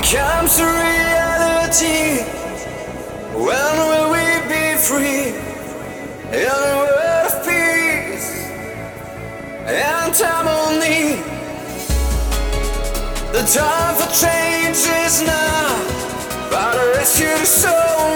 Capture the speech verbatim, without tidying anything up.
becomes a reality. When will we be free in a world of peace and harmony? The time for change is now, but rescue the soul.